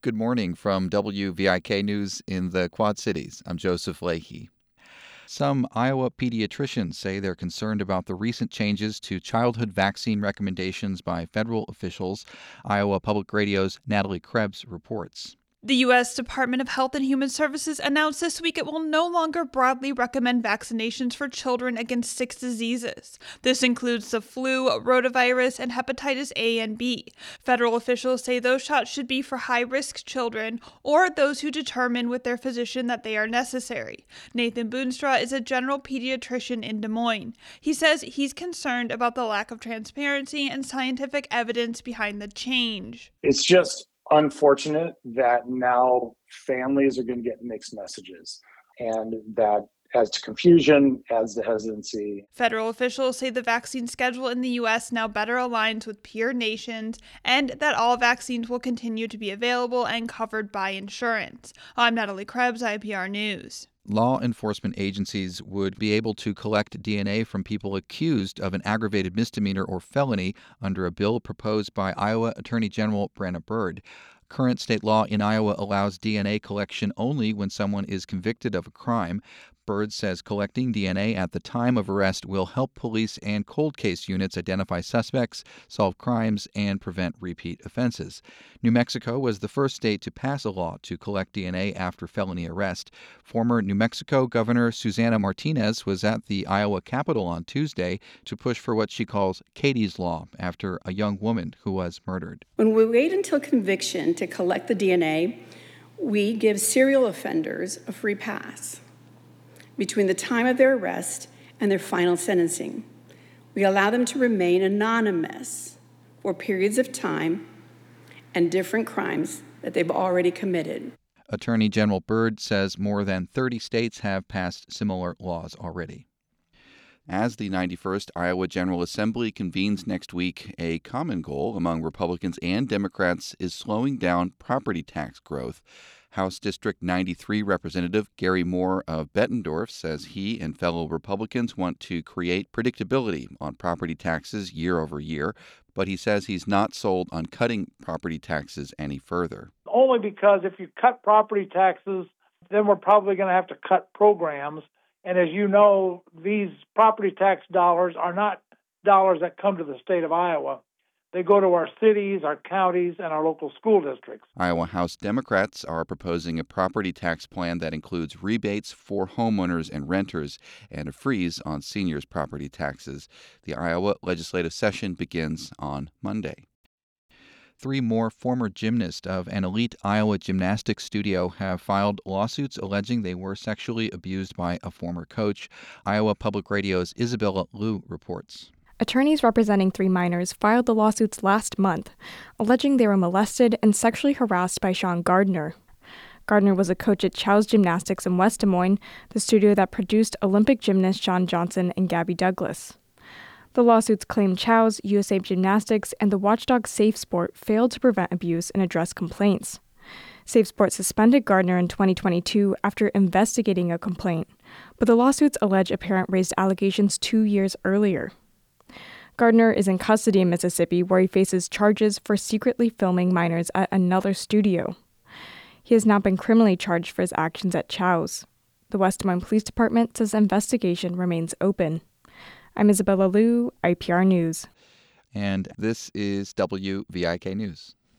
Good morning from WVIK News in the Quad Cities. I'm Joseph Leahy. Some Iowa pediatricians say they're concerned about the recent changes to childhood vaccine recommendations by federal officials. Iowa Public Radio's Natalie Krebs reports. The U.S. Department of Health and Human Services announced this week it will no longer broadly recommend vaccinations for children against 6 diseases. This includes the flu, rotavirus, and hepatitis A and B. Federal officials say those shots should be for high-risk children or those who determine with their physician that they are necessary. Nathan Boonstra is a general pediatrician in Des Moines. He says he's concerned about the lack of transparency and scientific evidence behind the change. It's just unfortunate that now families are going to get mixed messages, and that adds to confusion, adds to hesitancy. Federal officials say the vaccine schedule in the U.S. now better aligns with peer nations and that all vaccines will continue to be available and covered by insurance. I'm Natalie Krebs, IPR News. Law enforcement agencies would be able to collect DNA from people accused of an aggravated misdemeanor or felony under a bill proposed by Iowa Attorney General Brenna Bird. Current state law in Iowa allows DNA collection only when someone is convicted of a crime. Bird says collecting DNA at the time of arrest will help police and cold case units identify suspects, solve crimes, and prevent repeat offenses. New Mexico was the first state to pass a law to collect DNA after felony arrest. Former New Mexico Governor Susana Martinez was at the Iowa Capitol on Tuesday to push for what she calls Katie's Law after a young woman who was murdered. When we wait until conviction to collect the DNA, we give serial offenders a free pass between the time of their arrest and their final sentencing. We allow them to remain anonymous for periods of time and different crimes that they've already committed. Attorney General Bird says more than 30 states have passed similar laws already. As the 91st Iowa General Assembly convenes next week, a common goal among Republicans and Democrats is slowing down property tax growth. House District 93 Representative Gary Moore of Bettendorf says he and fellow Republicans want to create predictability on property taxes year over year, but he says he's not sold on cutting property taxes any further. Only because if you cut property taxes, then we're probably going to have to cut programs. And as you know, these property tax dollars are not dollars that come to the state of Iowa. They go to our cities, our counties, and our local school districts. Iowa House Democrats are proposing a property tax plan that includes rebates for homeowners and renters and a freeze on seniors' property taxes. The Iowa legislative session begins on Monday. 3 more former gymnasts of an elite Iowa gymnastics studio have filed lawsuits alleging they were sexually abused by a former coach. Iowa Public Radio's Isabella Liu reports. Attorneys representing 3 minors filed the lawsuits last month, alleging they were molested and sexually harassed by Sean Gardner. Gardner was a coach at Chow's Gymnastics in West Des Moines, the studio that produced Olympic gymnasts Shawn Johnson and Gabby Douglas. The lawsuits claim Chow's, USA Gymnastics, and the watchdog Safe Sport failed to prevent abuse and address complaints. Safe Sport suspended Gardner in 2022 after investigating a complaint, but the lawsuits allege a parent raised allegations 2 years earlier. Gardner is in custody in Mississippi, where he faces charges for secretly filming minors at another studio. He has not been criminally charged for his actions at Chow's. The West Des Moines Police Department says the investigation remains open. I'm Isabella Liu, IPR News. And this is WVIK News.